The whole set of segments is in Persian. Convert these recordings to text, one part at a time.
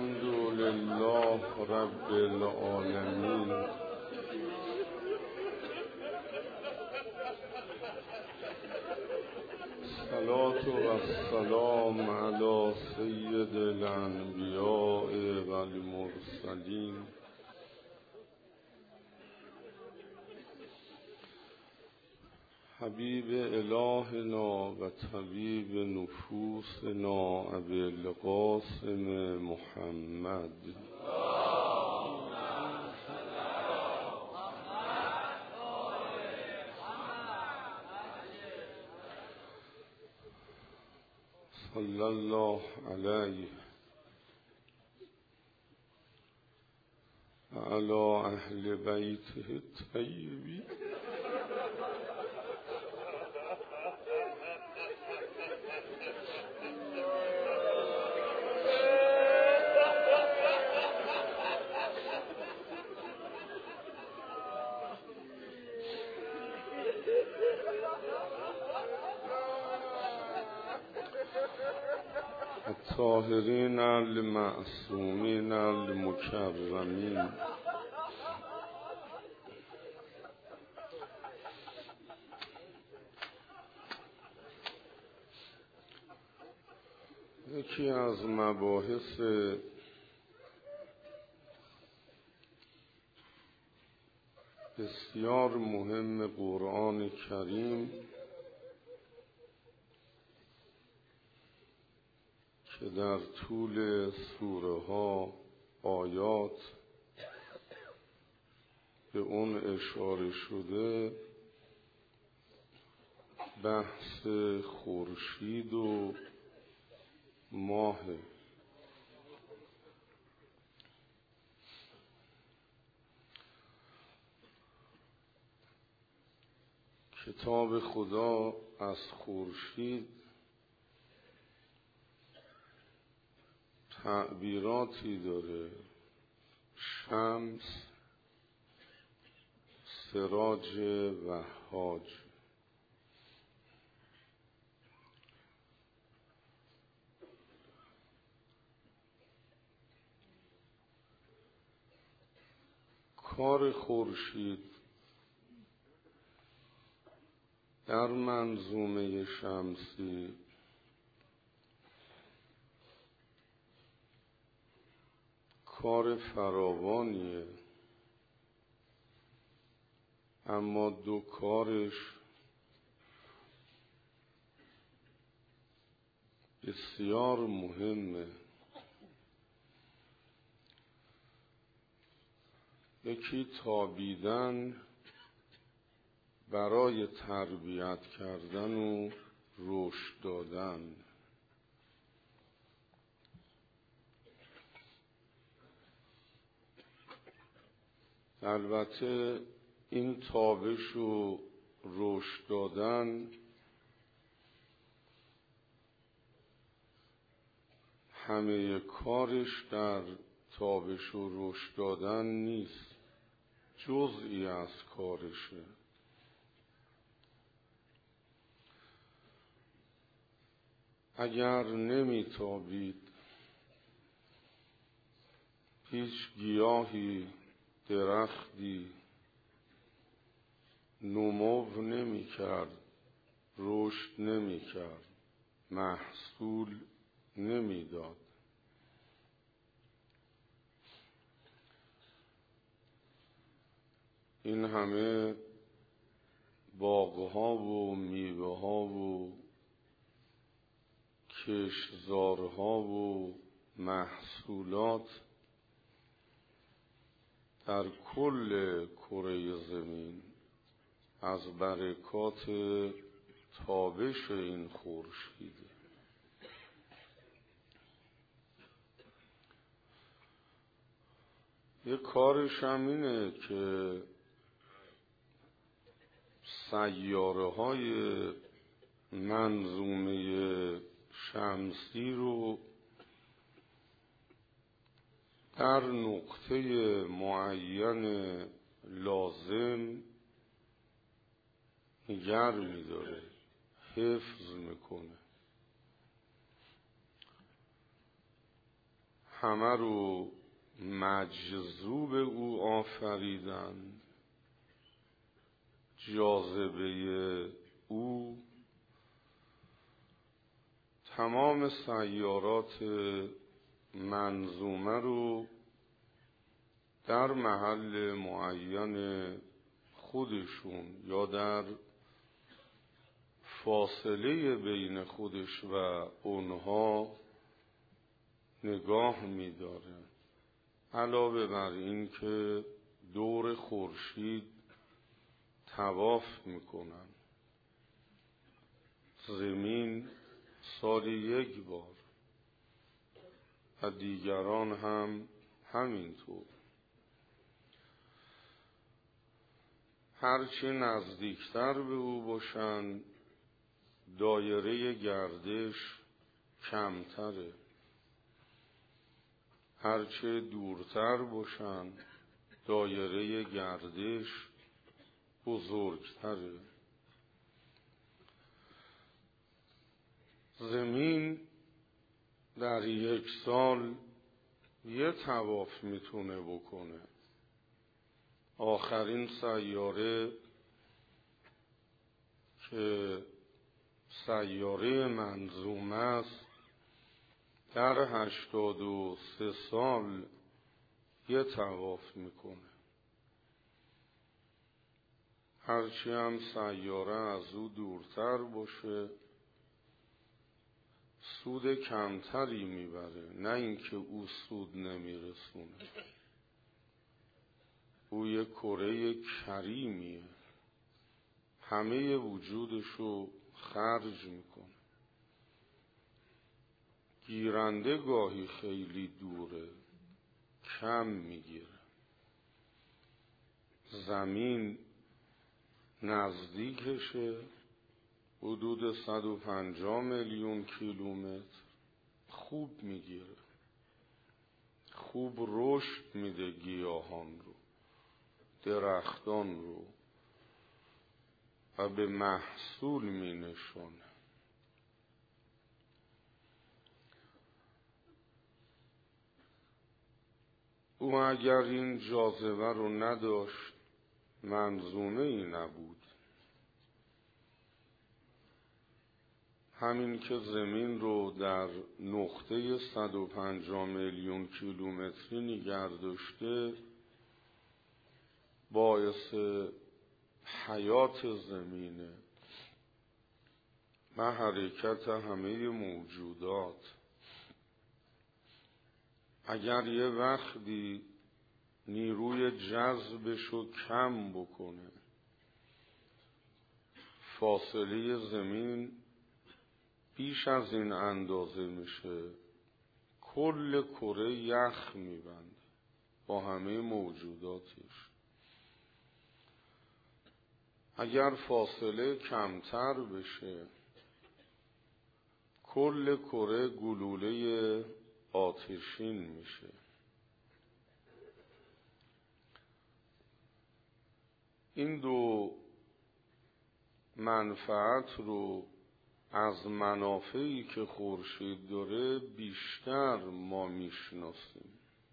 الحمد لله رب العالمين الصلاة والسلام على سید الانبیاء والمرسلین حبیب الهنا و طبیب نفوسنا ابی القاسم محمد صلی الله علیه و علی اهل بیته الطیبین الطاهرین المعصومین المکرمین. یکی از مباحث بسیار مهم قرآن کریم که در طول سوره ها آیات به اون اشاره شده بحث خورشید و ماه. کتاب خدا از خورشید تعبیراتی داره: شمس، سراج وهاج. کار خورشید در منظومه شمسی کار فراوانیه، اما دو کارش بسیار مهمه. یکی تابیدن برای تربیت کردن و رشد دادن. البته این تابش و رشد دادن همه کارش در تابش و رشد دادن نیست، جزئی از کارشه. اگر نمیتابید هیچ گیاهی، درختی نمو نمی کرد، رشد نمی کرد، محصول نمی داد. این همه باغها و میوه ها و کشتزارها و محصولات در کل کره زمین از برکات تابش این خورشیده. یه کارش هم اینه که سیاره های منظومه شمسی رو در نقطه معین لازم نگر می‌داره، حفظ میکنه. همه رو مجذوب او آفریدند. جاذبه او تمام سیارات منظومه رو در محل معین خودشون یا در فاصله بین خودش و اونها نگاه می‌داره. علاوه بر این که دور خورشید طواف میکنن. زمین سالی یک بار و دیگران هم همینطور. هرچی نزدیکتر به او باشن دایره گردش کمتره، هرچه دورتر باشن دایره گردش بزرگتره. زمین در یک سال یه طواف میتونه بکنه. آخرین سیاره که سیاره منظومه است در 83 سال یه طواف میکنه. هرچی هم سیاره از او دورتر باشه سود کمتری میبره، نه اینکه او سود نمیرسونه. او یک کره کریمیه، همه وجودشو خرج میکنه. گیرنده گاهی خیلی دوره، کم میگیره. زمین نزدیکشه، حدود 150 میلیون کیلومتر، خوب میگیره، خوب رشد میده گیاهان رو، درختان رو و به محصول مینشونه. او اگر این جاذبه رو نداشت منظومه ای نبود. همین که زمین رو در نقطه 150 میلیون کیلومتری نگه داشته باعث حیات زمینه و حرکت همه موجودات. اگر یه وقتی نیروی جذبش رو کم بکنه فاصله زمین بیش از این اندازه میشه، کل کره یخ میبنده با همه موجوداتش. اگر فاصله کمتر بشه کل کره گلوله آتشین میشه. این دو منفعت رو از منافعی که خورشید داره بیشتر ما میشناسیم.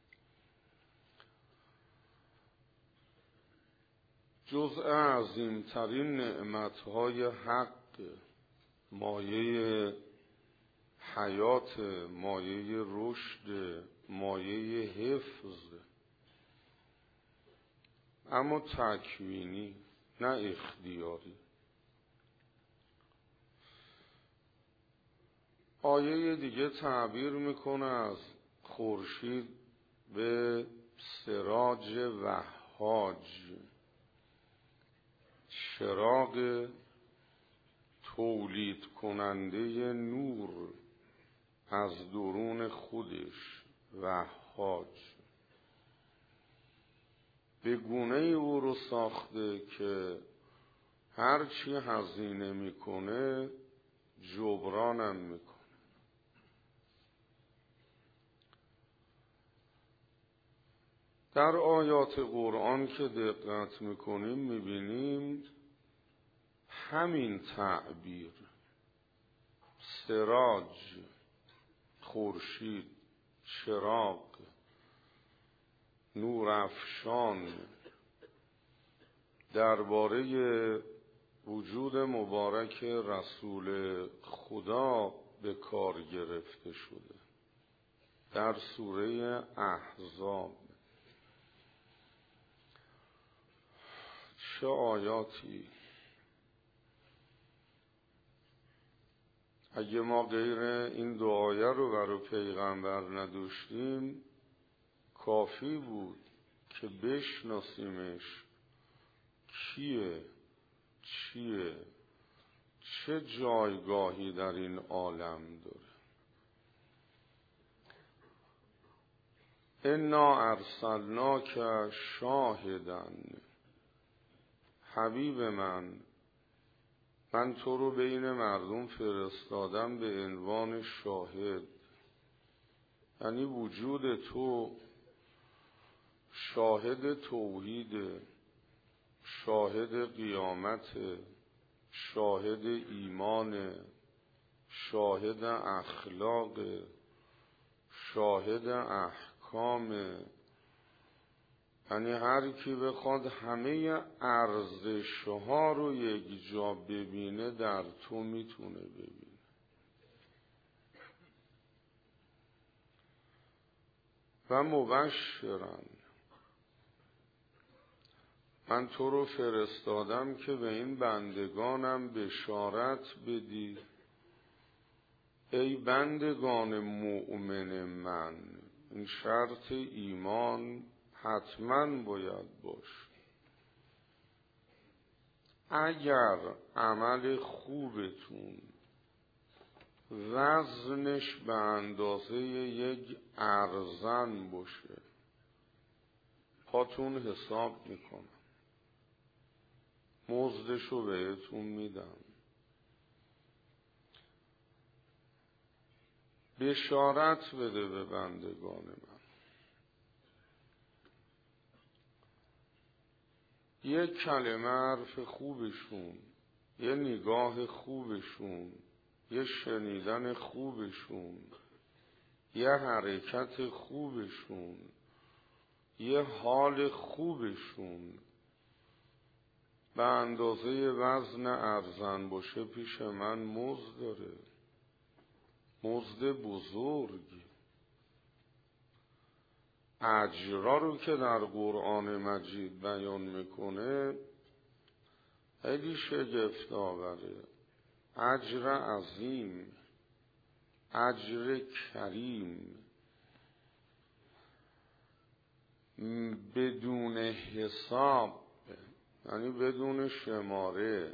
جزء عظیمترین نعمتهای حق، مایه حیات، مایه رشد، مایه حفظ، اما تکوینی نه اختیاری. آیه دیگه تعبیر میکنه از خورشید به سراج وهاج، چراغ تولید کننده نور از درون خودش. وهاج به گونه او رو ساخته که هرچی هزینه میکنه جبرانم میکنه. در آیات قرآن که دقت میکنیم میبینیم همین تعبیر، سراج خورشید، چراغ، نورافشان درباره وجود مبارک رسول خدا به کار گرفته شده در سوره احزاب. چه آیاتی! اگه ما غیر این دو آیه رو برای پیغمبر نداشتیم کافی بود که بشناسیمش کیه، چیه، چه جایگاهی در این عالم داره. انا ارسلناک شاهدا، حبیب من تو رو بین مردم فرستادم به عنوان شاهد. یعنی وجود تو شاهد توحید، شاهد قیامت، شاهد ایمان، شاهد اخلاق، شاهد احکام. یعنی هر کی بخواد همه ارزش‌ها رو یک جا ببینه در تو میتونه ببینه. و مبشراً، من تو رو فرستادم که به این بندگانم بشارت بدی. ای بندگان مؤمن من، این شرط ایمان حتما باید باش. اگر عمل خوبتون وزنش به اندازه یک ارزن باشه پاتون حساب میکنم، مزدشو بهتون میدم. بشارت بده به بندگان من. یک کلمه حرف خوبشون، یه نگاه خوبشون، یه شنیدن خوبشون، یه حرکت خوبشون، یه حال خوبشون به اندازه وزن ارزن باشه پیش من مزد داره، مزد بزرگی. اجرا رو که در قرآن مجید بیان میکنه خیلی شگفت آوره. اجر عظیم، اجر کریم، بدون حساب، یعنی بدون شماره.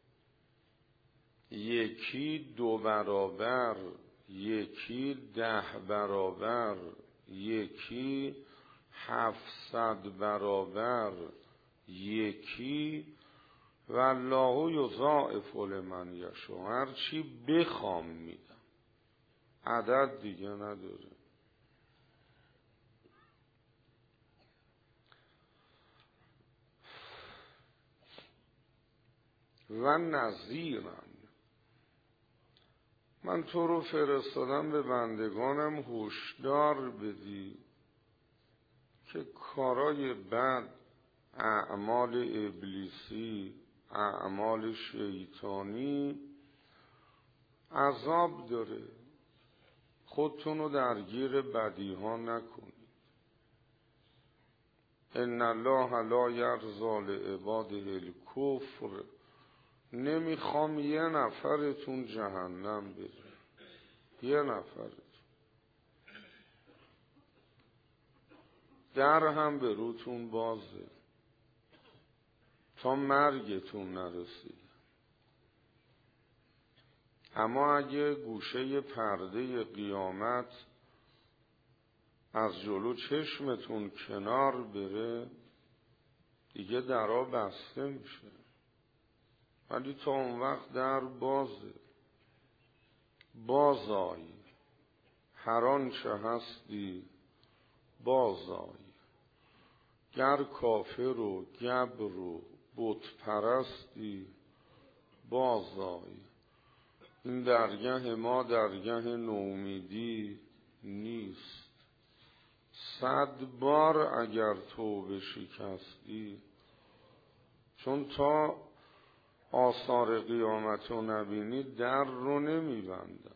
یکی 2 برابر، یکی 10 برابر، یکی 700 برابر، یکی والله یضاعف لمن یشاء. هر چی بخوام میدم، عدد دیگه نداره. و نذیرن، من تو رو فرستادم به بندگانم هشدار بدی که کارای بد، اعمال ابلیسی، اعمال شیطانی عذاب داره. خودتون رو درگیر بدیها نکنید. ان الله لا یرضی لعباده الکفر. نمیخوام یه نفرتون جهنم بره، یه نفرتون. در هم به روتون بازه تا مرگتون نرسید. اما اگه گوشه پرده قیامت از جلو چشمتون کنار بره دیگه درها بسته میشه. ولی تا اون وقت در بازه. بازآی، هر آنچه هستی بازآی. گر کافر و گبر و بت پرستی بازآی. این درگه ما درگه نومیدی نیست. 100 بار اگر توبه شکستی، چون تا آثار قیامت رو نبینی در رو نمیبندن.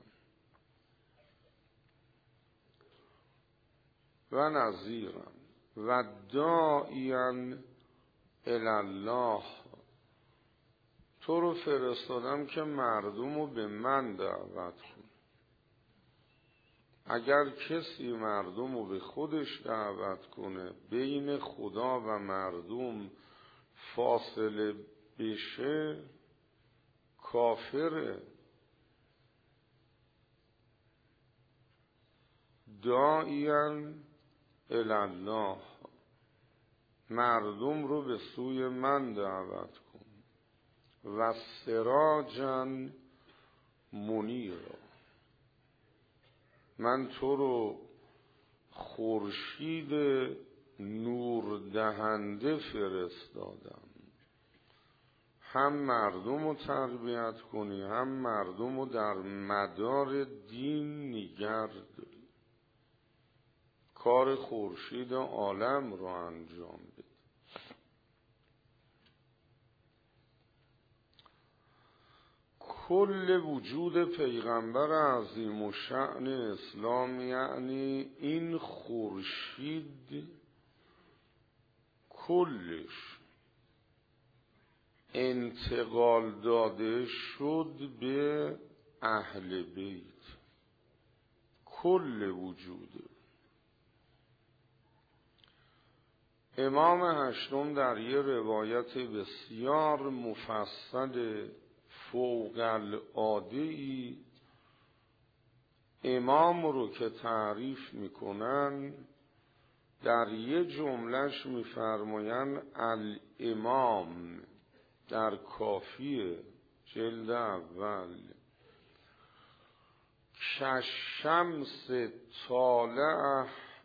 و نذیرم و داعیا الله، تو رو فرستادم که مردم رو به من دعوت کن. اگر کسی مردم رو به خودش دعوت کنه، بین خدا و مردم فاصله بشه، کافره. داعیا الله، مردم رو به سوی من دعوت کن. و سراجا منیرا، من تو رو خورشید نور دهنده فرستادم، هم مردم رو تربیت کنی، هم مردم رو در مدار دین نگر داری، کار خورشید عالم رو انجام بده. کل وجود پیغمبر عظیم و شأن اسلام، یعنی این خورشید کلش انتقال داده شد به اهل بیت، کل وجوده. امام هشتم در یه روایت بسیار مفصل فوق العاده‌ای امام رو که تعریف میکنن، در یه جملهش میفرماین الامام در کافیه جلد اول، کشمس طالع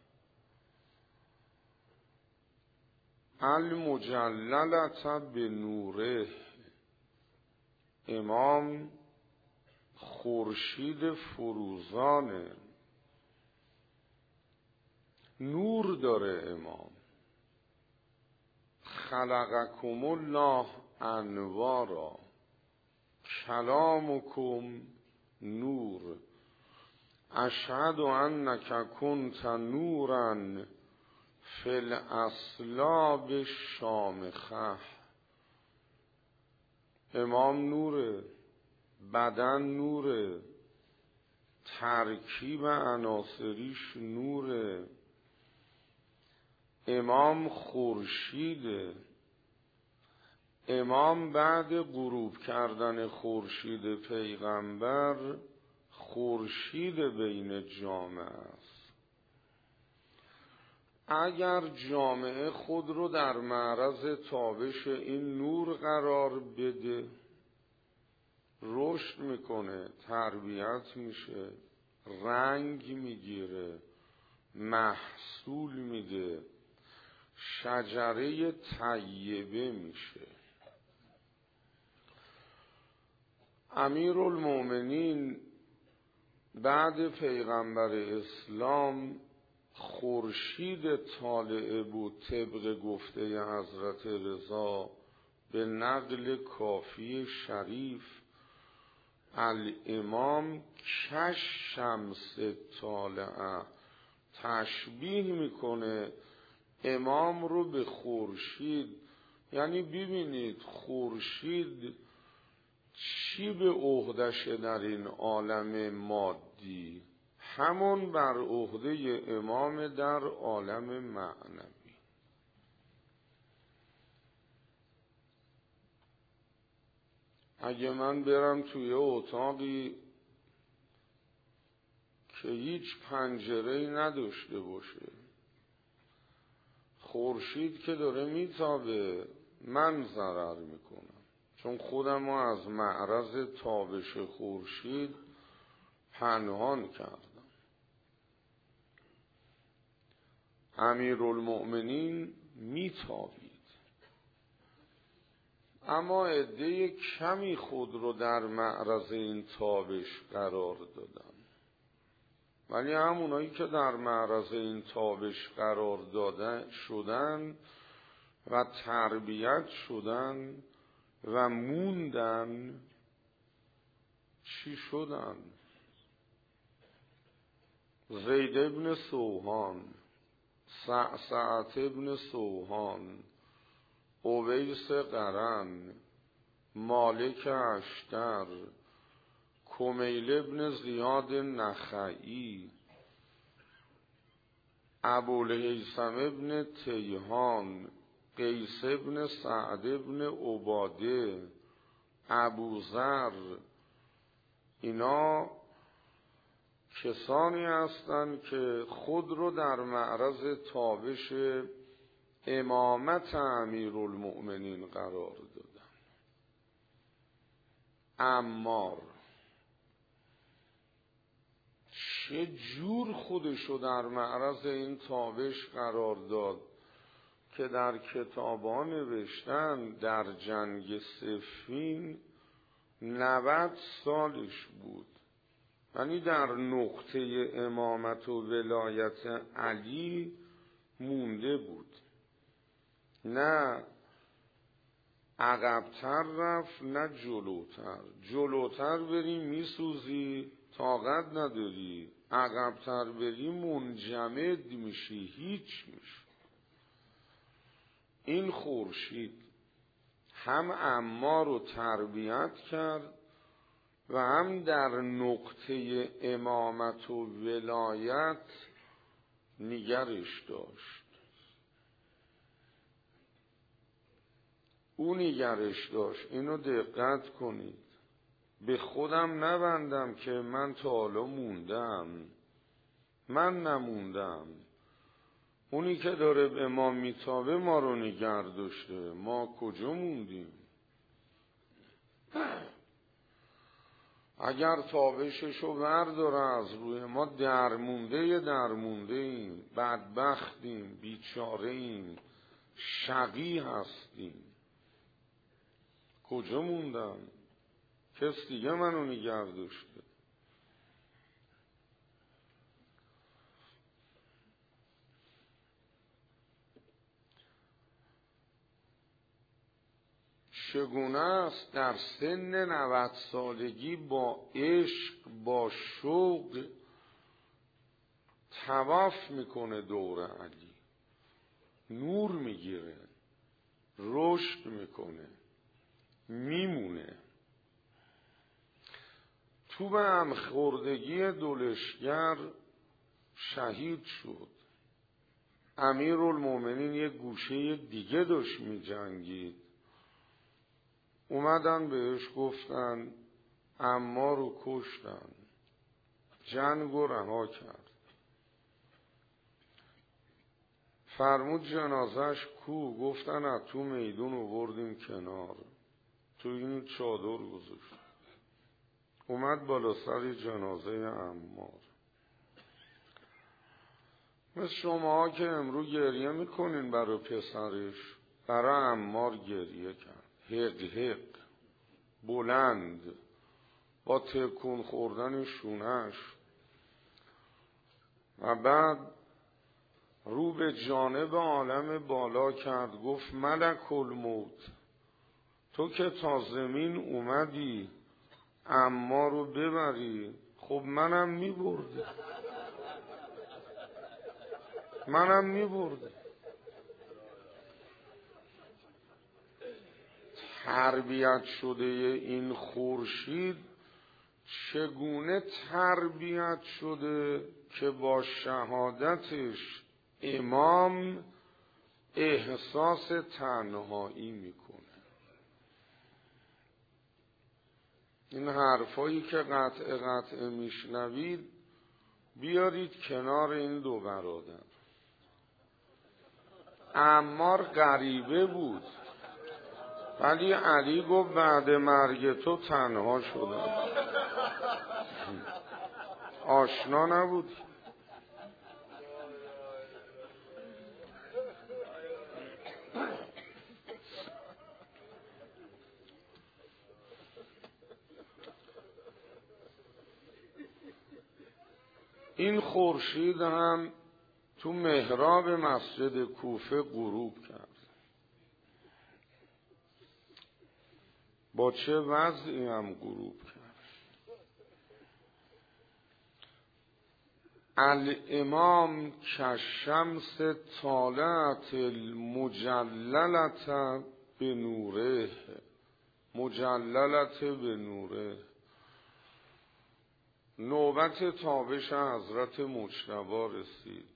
المجللت به نوره. امام خورشید فروزانه، نور داره امام. خلقکم الله انوارا، کلامکم نور، اشهد انک کنت نورا فی الاصلاب شامخه. امام نوره، بدن نوره، ترکیب عناصریش نوره. امام خورشیده. امام بعد غروب کردن خورشید پیغمبر خورشید بین جامعه است. اگر جامعه خود رو در معرض تابش این نور قرار بده، رشد میکنه، تربیت میشه، رنگ میگیره، محصول میده، شجره طیبه میشه. امیرالمومنین بعد پیغمبر اسلام خورشید طالعه بود، طبق گفته حضرت رضا به نقل کافی شریف، الامام کشمس طالعه، تشبیه میکنه امام رو به خورشید. یعنی ببینید خورشید چی به عهده‌شه در این عالم مادی، همون بر عهده امام در عالم معنوی. اگه من برم توی اتاقی که هیچ پنجره‌ای نداشته باشه، خورشید که داره میتابه، من ضرر میکنم، چون خودم رو از معرض تابش خورشید پنهان کردم. امیرالمؤمنین میتابید، اما عده کمی خود رو در معرض این تابش قرار دادن. ولی همونایی که در معرض این تابش قرار داده شدن و تربیت شدن و موندن چی شدن؟ زید ابن سوهان، سعسعت ابن سوهان، اویس قرن، مالک اشتر، کمیل ابن زیاد نخعی، ابوالهیثم ابن تیهان، قیس ابن سعد ابن عباده، ابوذر، اینا کسانی هستند که خود رو در معرض تابش امامت امیرالمؤمنین قرار دادن. عمار چه جور خودشو در معرض این تابش قرار داد که در کتابا نوشتن در جنگ صفین 90 سالش بود، یعنی در نقطه امامت و ولایت علی مونده بود، نه عقبتر رفت نه جلوتر. جلوتر بری میسوزی، طاقت نداری، عقبتر بری منجمد میشی، هیچ میشی. این خورشید هم عمار رو تربیت کرد و هم در نقطه امامت و ولایت نگرش داشت. او نگرش داشت. اینو دقت کنید. به خودم نبندم که من تا حالا موندم، من نموندم. اونی که داره به ما میتابه ما رو نگر داشته، ما کجا موندیم؟ اگر تابششو برداره از روی ما، درمونده ایم، بدبختیم، بیچاره ایم، شقی هستیم. کجا موندم؟ کس دیگه منو نگر داشته. چگونه است در سن 90 سالگی با عشق، با شوق طواف میکنه دور علی، نور میگیره، رشد میکنه، میمونه. تو به هم خوردگی دولشگر شهید شد. امیرالمومنین یک گوشه دیگه داشت میجنگید. اومدن بهش گفتن عمار رو کشتن، جنگ رو رها کرد. فرمود جنازش کو؟ گفتن از تو میدون رو بردیم کنار، تو این چادر گذاشت. اومد بالا سر جنازه عمار. مثل شما که امرو گریه میکنین برای پسرش، برای عمار گریه کرد. حق حق بلند، با تکون خوردن شونش. و بعد رو به جانب عالم بالا کرد، گفت ملک الموت، تو که تا زمین اومدی عمار رو ببری، خب منم میبردی. تربیت شده این خورشید چگونه تربیت شده که با شهادتش امام احساس تنهایی میکنه. این حرفایی که قطع میشنوید بیارید کنار این دو برادر. عمار غریبه بود، ولی علی گفت بعد مرگ تو تنها شدم. آشنا نبود. این خورشید هم تو محراب مسجد کوفه غروب کرد. با چه وضعی هم غروب کرد. الامام کالشمس طالعت المجللت به نوره، مجللت به نوره. نوبت تابش حضرت مجتبی رسید.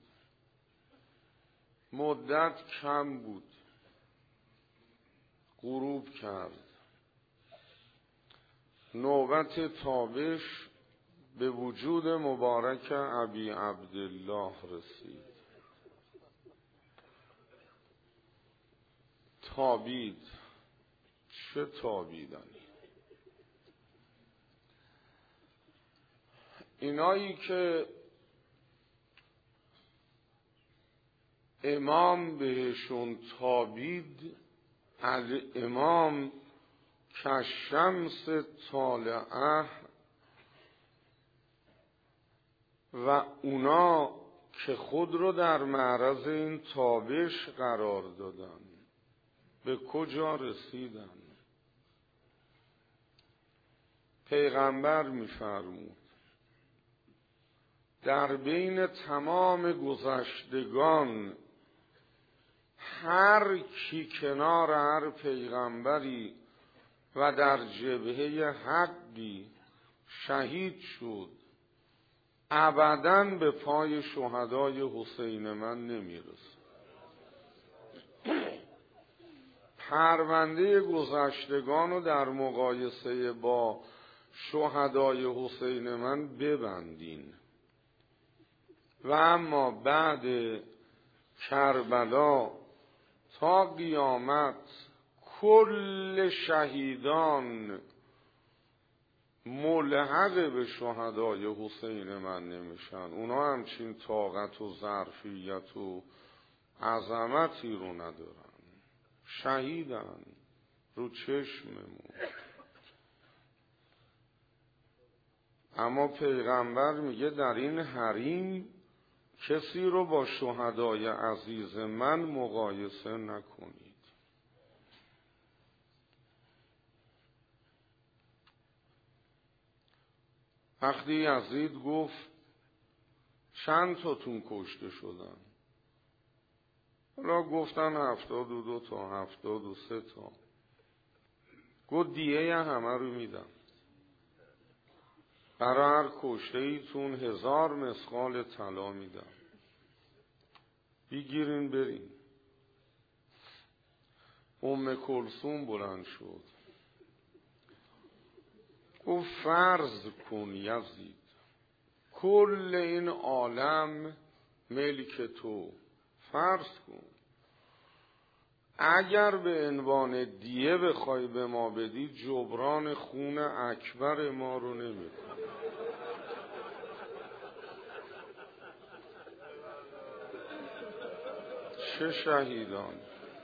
مدت کم بود، غروب کرد. نوبت تابش به وجود مبارک ابی عبدالله رسید. تابید. چه تابیدنی! اینایی که امام بهشون تابید، الامام کالشمس طالعه، و اونا که خود رو در معرض این تابش قرار دادن به کجا رسیدن؟ پیغمبر می‌فرمود در بین تمام گذشتگان هر کی کنار هر پیغمبری و در جبهه حقی شهید شد ابداً به پای شهدای حسین من نمیرسه. پرونده گذشتگان رو در مقایسه با شهدای حسین من ببندین. و اما بعد کربلا تا قیامت کل شهیدان ملحق به شهدای حسین من نمیشن. اونا همچین طاقت و ظرفیت و عظمتی رو ندارن. شهیدن رو چشممون. اما پیغمبر میگه در این حریم کسی رو با شهدای عزیز من مقایسه نکنید. وقتی یزید گفت چند تاتون کشته شدن؟ حالا گفتن 72 تا 73 تا. گفت دیه همه رو میدم. برای هر کشته ایتون 1000 مثقال طلا میدم. بگیرین برین. ام کلثوم بلند شد گفت فرض کن یزید کل این عالم ملک تو. فرض کن اگر به عنوان دیه بخوای به ما بدی جبران خون اکبر ما رو نمی‌کنی. چه شهیدان!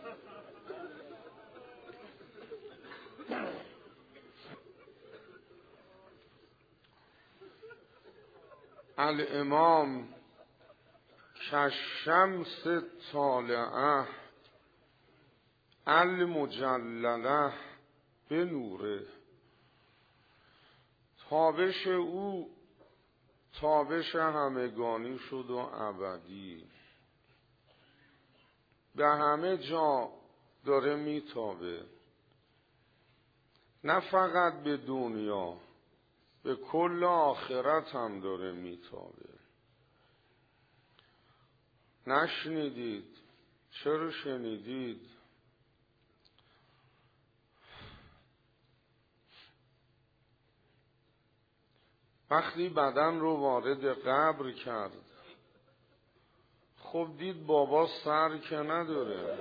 الامام کالشمس طالعه المجلله به نوره. تابش او تابش همگانی شد و ابدی. به همه جا داره میتابه. نه فقط به دنیا، به کل آخرت هم داره میتابه. نشنیدید؟ چرا شنیدید؟ وقتی بدن رو وارد قبر کرد خب دید بابا سر که نداره،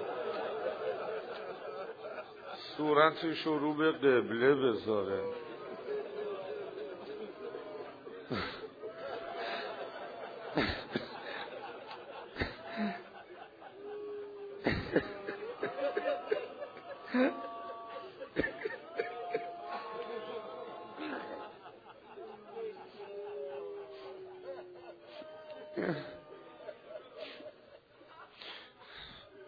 صورتش رو به قبله بذاره.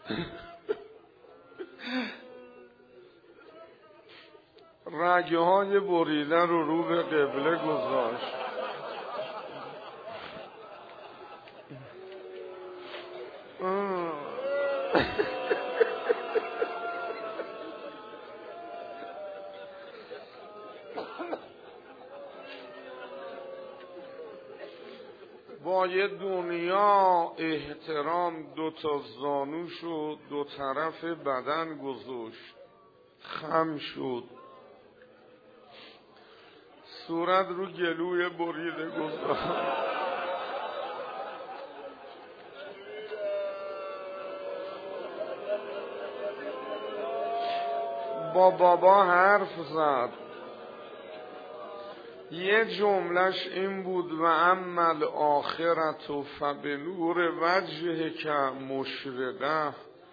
رگه های بریده رو به قبله گذاشت. با یه دنیا احترام دوتا زانوشو دو طرف بدن گذاشت، خم شد، صورت رو گلوی بریده گذاشت. با بابا حرف زد. یه جملش این بود: و اما الاخرت فبنور وجهک مشرقه.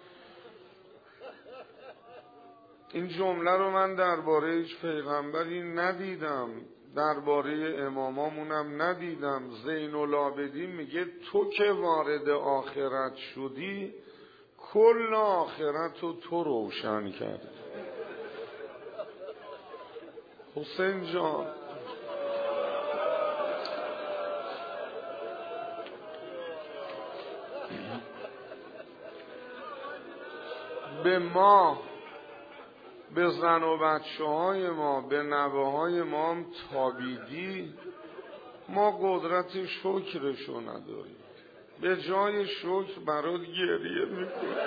این جمله رو من درباره هیچ پیغمبری ندیدم، درباره امامامونم ندیدم. زین العابدین میگه تو که وارد آخرت شدی کل آخرت رو تو روشن کردی. حسین جان، به ما، به زن و بچه های ما، به نوه های ما هم تابیدی، ما قدرت شکرشو نداریم. به جای شکر برات گریه میکنیم.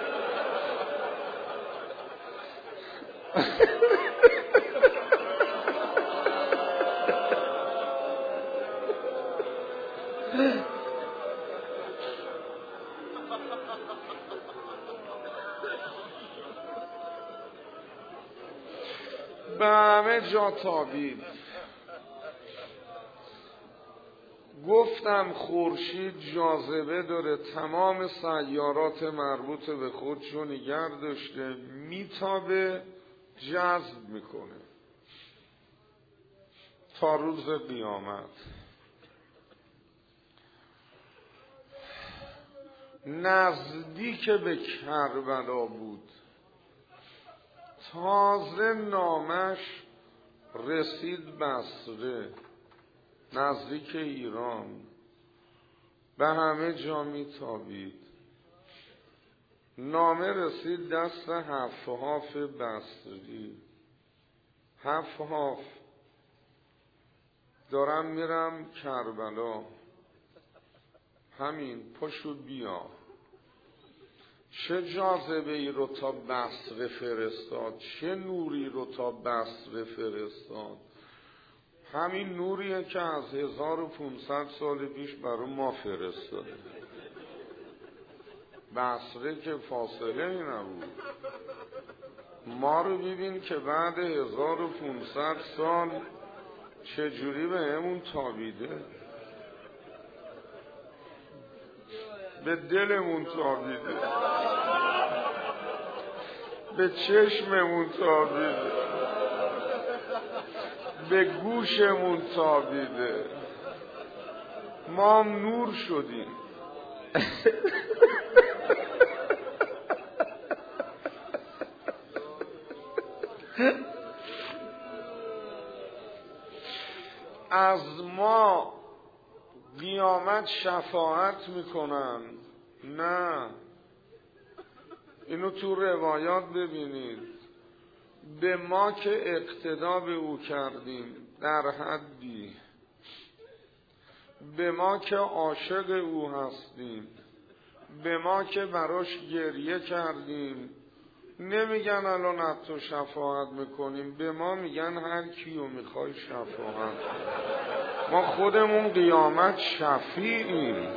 به همه جا تابید. گفتم خورشید جاذبه داره، تمام سیارات مربوط به خودشو نگه داشته، میتابه، جذب میکنه تا روز قیامت. نزدیک به کربلا بود، تازه نامش رسید بصره، نزدیک ایران، به همه جا میتابید. نامه رسید دست حفحاف بصری. حفحاف: دارم میرم کربلا، همین پاشو بیا. چه جاذبه ای رو تا بصره فرستاد، چه نوری رو تا بصره فرستاد. همین نوریه که از 1500 سال پیش برای ما فرستاده. بصره که فاصله ای نبود. ما رو ببین که بعد 1500 سال چجوری به همون تابیده، به دلمون تابیده، به چشممون تابیده، به گوشمون تابیده. ما هم نور شدیم. از ما قیامت شفاعت میکنن؟ نه، اینو تو روایات ببینید. به ما که اقتدا به او کردیم در حدی، به ما که عاشق او هستیم، به ما که براش گریه کردیم، نمیگن الان از تو شفاعت میکنیم، به ما میگن هر کیو میخوای شفاعت. ما خودمون قیامت شفیعیم.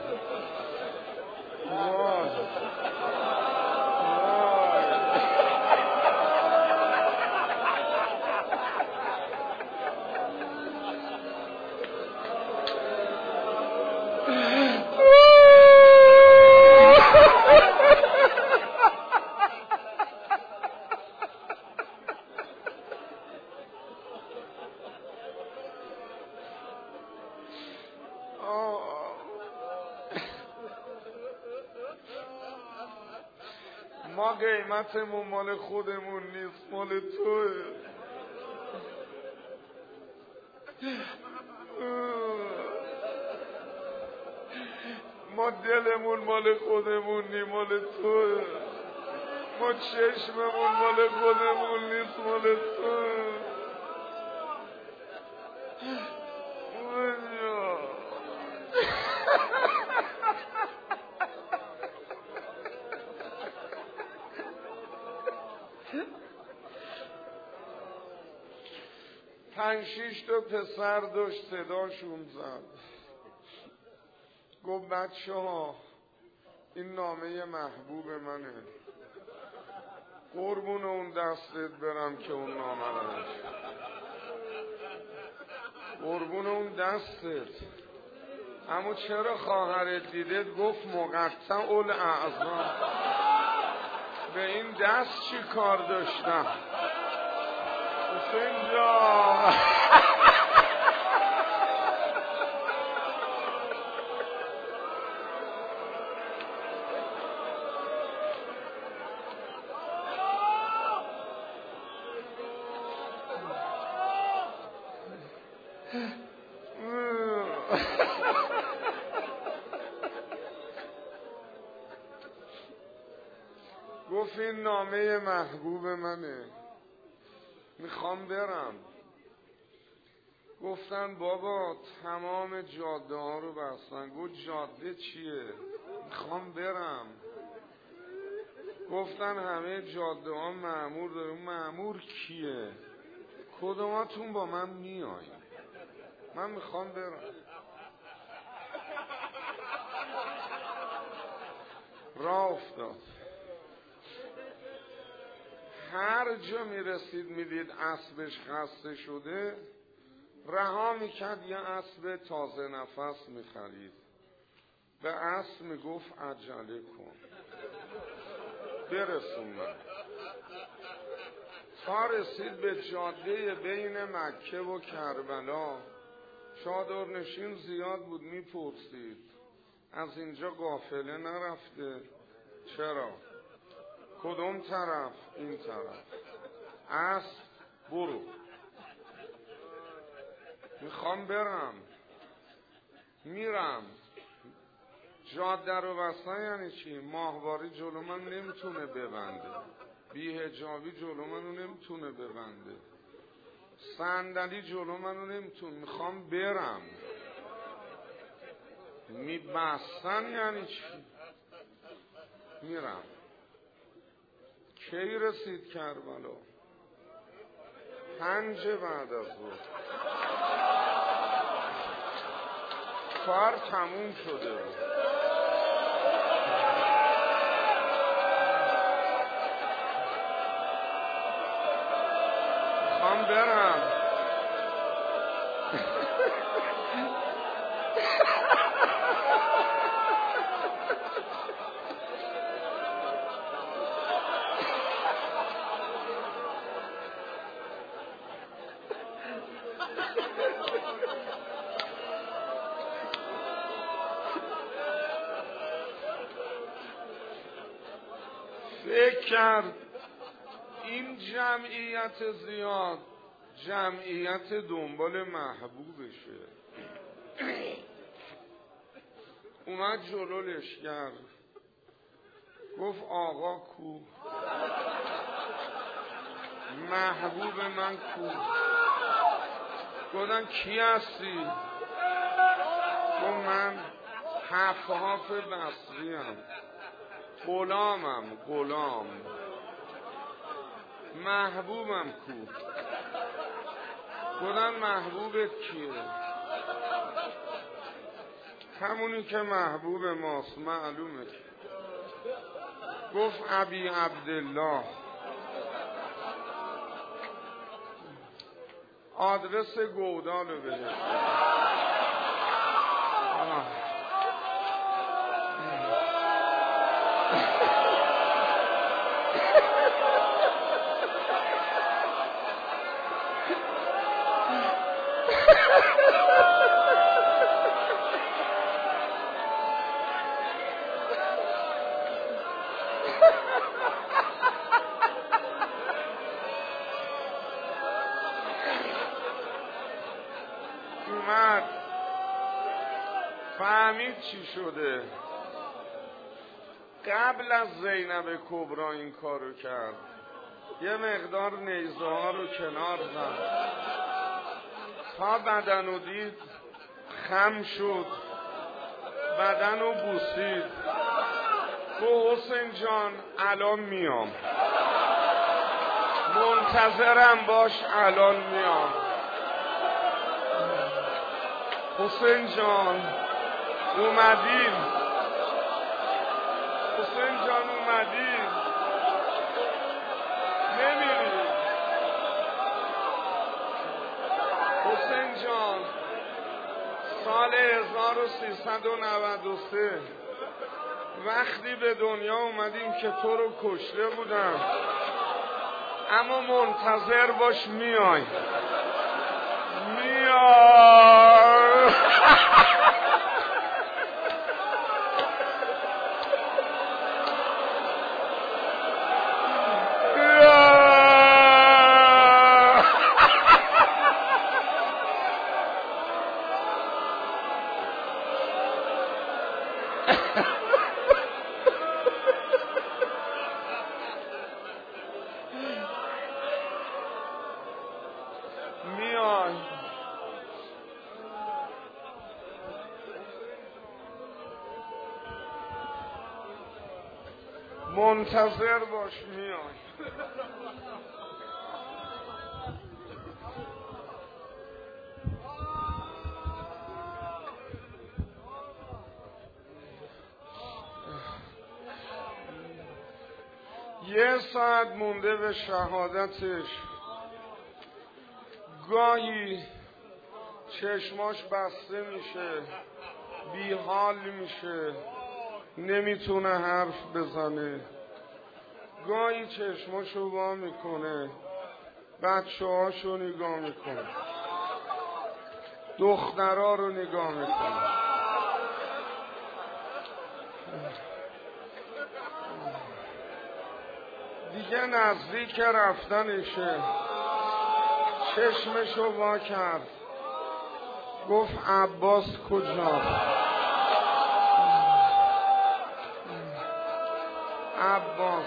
ما قیمتمون مال خودمون نیست، مال توه. ما دلمون مال خودمون نیست، مال توه. ما چشممون مال خودمون نیست، مال توه. 5-6 تا پسر داشت، صداشون زد، گفت بچه ها این نامه محبوب منه، قربون اون دستت برم که اون نامه رو نوشت، قربون اون دستت. اما چرا خواهرت دیدت؟ گفت مقطع الاعضا، به این دست چی کار داشتم؟ حسین جان گفت این نامه محبوب منه، میخوام برم. گفتن بابا تمام جاده ها رو بستن. گفت جاده چیه؟ میخوام برم. گفتن همه جاده ها مأمور داره. مأمور کیه؟ کدوماتون با من میایین؟ من میخوام برم. راه افتاد. هر جا میرسید میدید اسبش خسته شده، رها میکرد یه اسب تازه نفس میخرید. به اسب میگفت عجله کن برسون من. تا رسید به جاده بین مکه و کربلا. چادرنشین زیاد بود، میپرسید از اینجا قافله نرفته؟ چرا؟ کدوم طرف؟ این طرف. اسب برو. میخوام برم. میرم. جاده رو بستن یعنی چی؟ ماهواری جلو من نمیتونه ببنده، بی‌حجابی جلو منو نمیتونه ببنده، صندلی جلو منو نمیتونه. میخوام برم. میبستن یعنی چی؟ میرم. کی رسید کربلا؟ 5 بعد از ظهر. کار تموم شده بود. میخوام برم. فکر کرد این جمعیت زیاد جمعیت دنبال محبوبشه. اومد جلو لشکر، گفت آقا کو؟ محبوب من کو؟ گفتن کی هستی؟ گفت من حفاف بصریم، غلامم. غلام. محبوبم کو؟ گفتن محبوبت کیه؟ همونی که محبوب ماست، معلومه. گفت ابی عبدالله. آدرس گودالو بده. فهمید چی شده. قبل از زینب کبرا این کارو کرد، یه مقدار نیزه ها رو کنار زد، تا بدن رو دید خم شد، بدن رو بوسید، گفت حسین جان الان میام، منتظرم باش الان میام. حسین جان اومدیم، حسین جان اومدیم، نمیری. حسین جان سال 1393 وقتی به دنیا اومدیم که تو رو کشته بودم، اما منتظر باش میای، میای. میای. منتظر باش میای. یه ساعت مونده به شهادتش، گاهی چشماش بسته میشه، بیحال میشه، نمیتونه حرف بزنه، گاهی چشماشو وا میکنه، بچه هاشو نگاه میکنه، دخترها رو نگاه میکنه. دیگه نزدیک رفتنشه، چشمشو وا کرد، گفت عباس کجاست؟ عباس.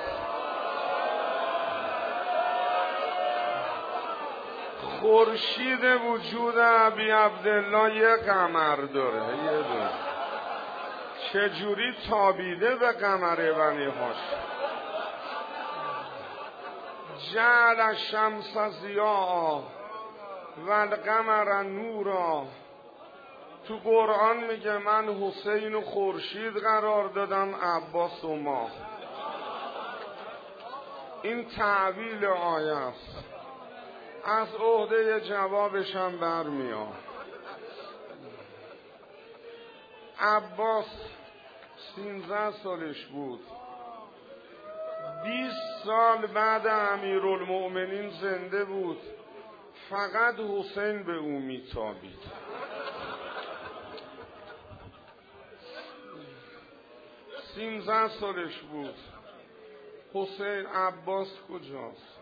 خورشید وجود ابی عبدالله یه قمر داره، یه دونه. چجوری تابیده به قمر بنی هاشم. جعل الشمس ضیاء و القمر نورا. تو قرآن میگه من حسین و خورشید قرار دادم، عباس و ماه. این تعویل آیه است، از عهده جوابشم برمیاد. عباس 13 سالش بود، 20 سال بعد امیرالمؤمنین زنده بود، فقط حسین به او میتابید. 13 سالش بود. حسین عباس کجاست؟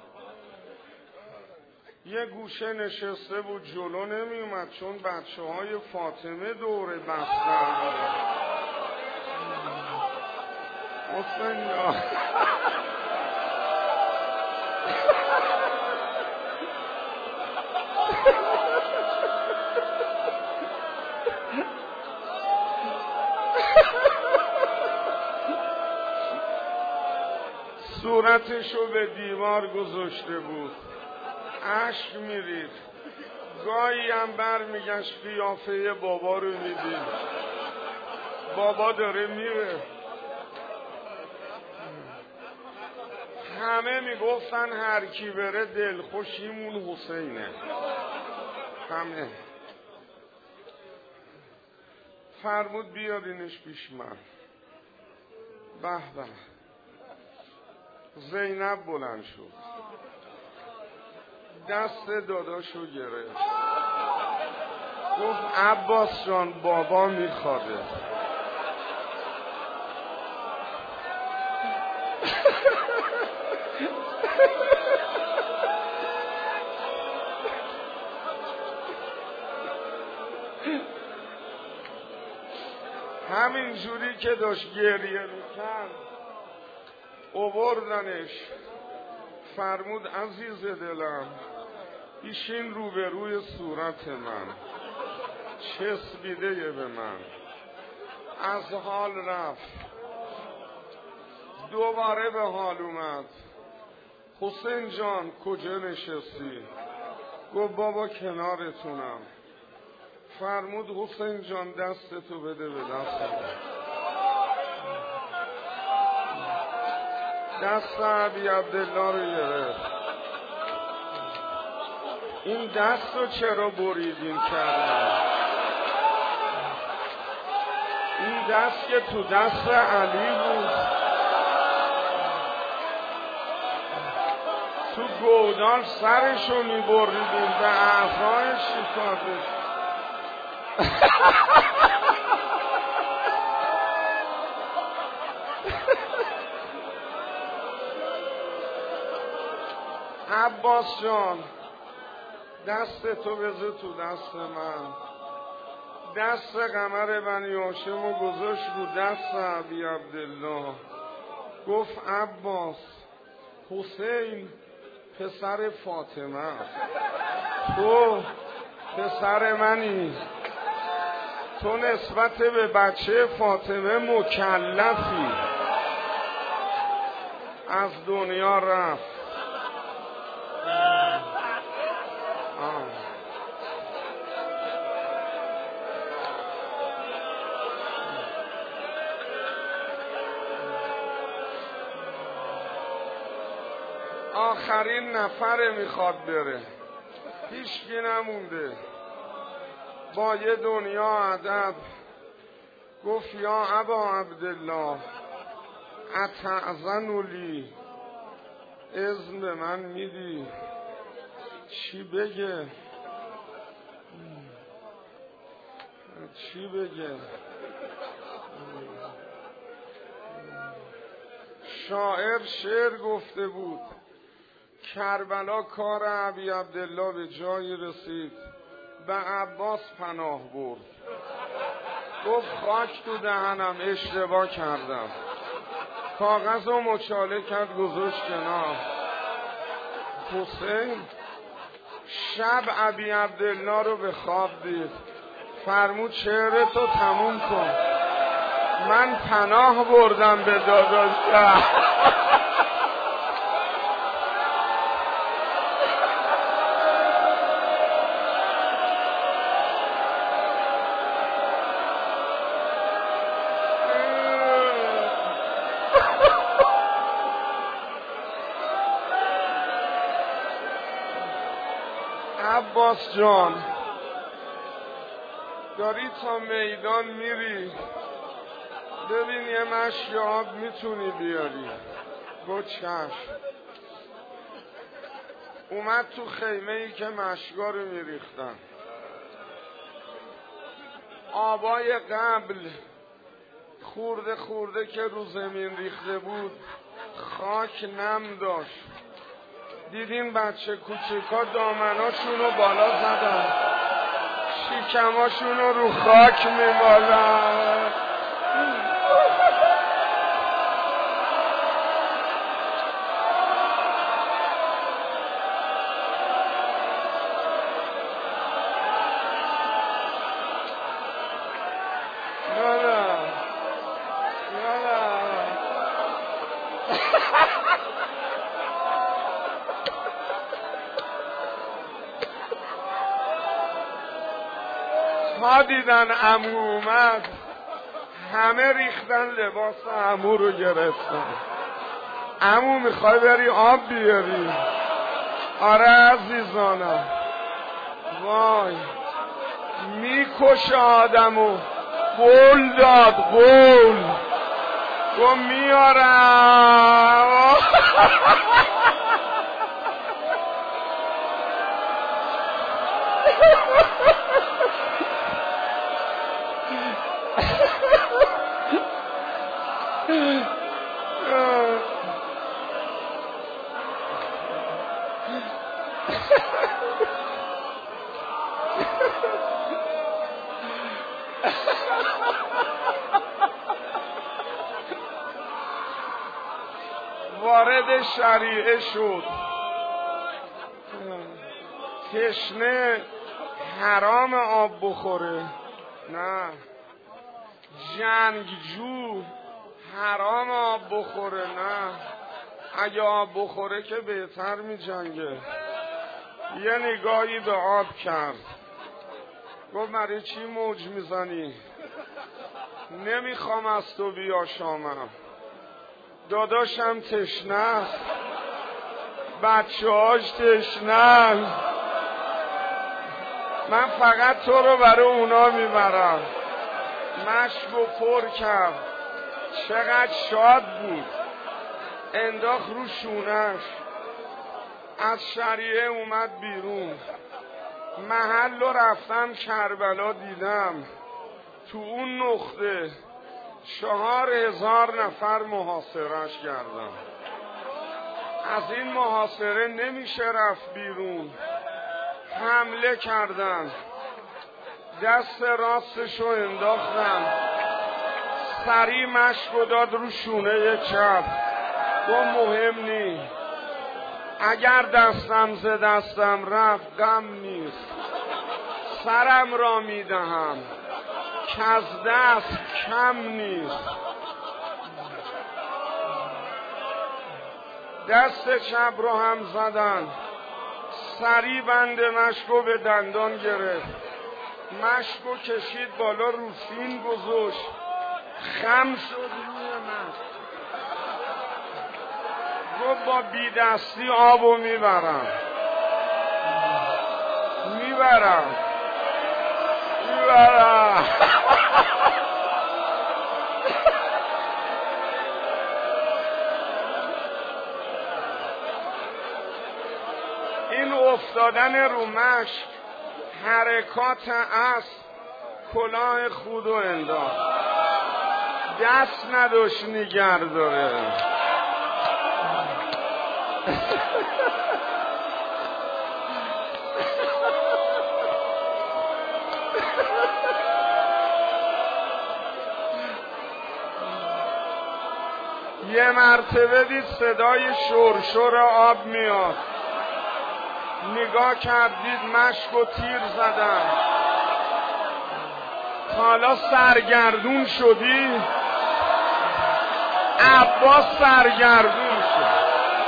یه گوشه نشسته بود، جلو نمی اومد، چون بچه های فاطمه دوره بستر بودن. حسین یا صورتشو به دیوار گذاشته بود، اشک میرید، گاهی هم برمیگشت قیافه بابا رو میدید، بابا داره میره. همه میگفتن هر کی بره دلخوشیمون حسینه، همه. فرمود بیارینش پیش من. به به. زینب بلند شد، دست داداشو گرفت، گفت عباس جان بابا میخواده. همین جوری که داشت گریه میکرد آوردنش، فرمود عزیز دلم ایشین روبروی صورت من، چسبیده به من، از حال رفت. دوباره به حال اومد. حسین جان کجا نشستی؟ گفت بابا کنارتونم. فرمود حسین جان دستتو بده به دستم. دست ابی عبدالله رو گرفت. این دست رو چرا بریدین کردن؟ این دست که تو دست علی بود، تو گودال سرشو میبریدین، به اعضایش شکاردش. عباس جان دست تو بذار تو دست من. دست قمر بنی هاشم رو گذاشت رو دست ابی عبدالله. گفت عباس حسین پسر فاطمه، تو پسر منی، تو نسبت به بچه فاطمه مکلفی. از دنیا رفت. آخرین نفره میخواد بره، هیچکی نمونده. با یه دنیا ادب گفت یا ابا عبدالله اتأذن لی، اذن به من میدی؟ چی بگه؟ چی بگه؟ شاعر شعر گفته بود کربلا کار ابی عبدالله به جایی رسید به عباس پناه برد. گفت خاک تو دهنم، اشتباه کردم. کاغذ رو مچاله کرد گذاشت کنار. حسین شب ابی عبدالله رو به خواب دید. فرمود شعرتو تموم کن، من پناه بردم به داداشم. عباس جان داری تا میدان میری، ببین یه مشک آب میتونی بیاری. گفت چشم. اومد تو خیمه ای که مشکا رو میریختن. آبای قبل خورده خورده که رو زمین ریخته بود خاک نم داشت. دیدین بچه کوچیکا دامناشون رو بالا زدن، شکماشون رو خاک میمالن. ها دیدن عمو اومد، همه ریختن لباس عمو رو گرفتن. عمو میخوای بری آب بیاری؟ آره عزیزانم. وای میکشه آدمو. قول داد، قول گو میارم. وارد شریعه شد. تشنه حرام آب بخوره، نه. جنگجو حرام آب بخوره، نه. اگه آب بخوره که بهتر می جنگه. یه نگاهی به آب کرد، گفت برای چی موج میزنی؟ نمیخوام از تو بیاشامم، داداشم تشنه است، بچه هاش تشنه، من فقط تو رو برای اونا میبرم. مشکو پر کرد، چقدر شاد بود، انداخت رو شونش، از شریعه اومد بیرون. محل رو رفتم کربلا دیدم، تو اون نقطه 4000 نفر محاصرش کردم. از این محاصره نمیشه رفت بیرون. حمله کردن، دست راستشو انداختم، سری مشکو داد رو شونه چپ، گفت مهم نی، اگر دستم ز دستم رفت غم نیست، سرم را میدهم که از دست کم نیست. دست چپ رو هم زدن، سری بند مشکو به دندان گرفت، مشکو کشید بالا، رو سین گذاشت، خم شد روی من، گفت با بی دستی آبو میبرم. این افتادن رو مشک، حرکات اسب، کلاه خود و انداخت، دست نداشت نگر داره. یه مرتبه دید صدای شرشر آب میاد، نگاه کرد، دید مشک و تیر زدن. حالا سرگردون شدی؟ عباس سرگردون شد.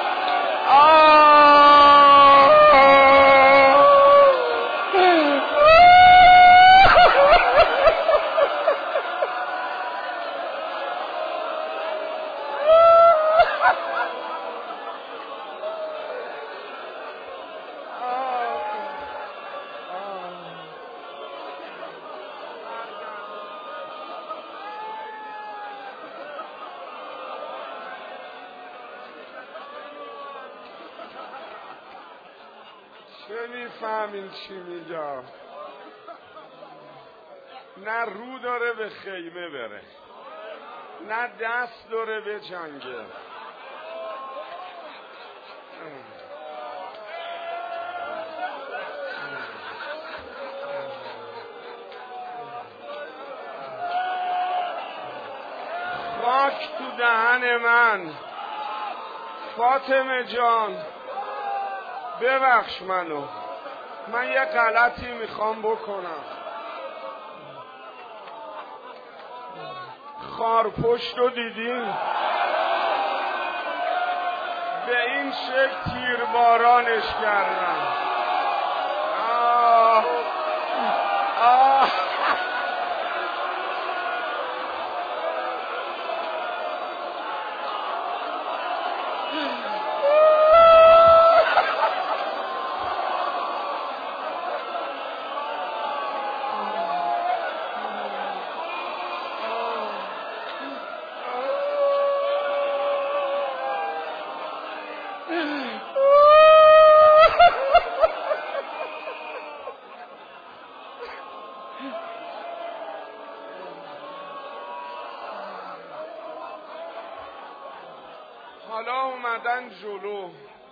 چه میفهمین چی میگم؟ نه رو داره به خیمه بره، نه دست داره به جنگه. خاک تو دهن من، فاطمه جان ببخش منو، من یه غلطی میخوام بکنم. خارپشت رو دیدین؟ به این شکل تیربارانش کردن. حالا اومدن جلو،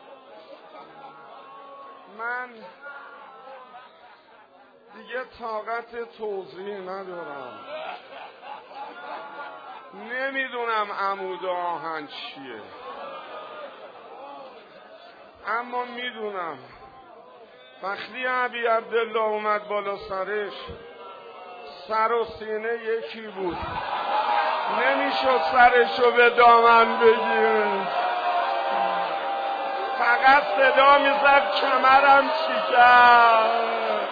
من دیگه طاقت توضیح ندارم. نمیدونم عمود آهن چیه، اما میدونم وقتی ابی عبدالله اومد بالا سرش، سر و سینه یکی بود، نمیشد سرشو به دامن بگیره، فقط صدا میزد کمرم شکست.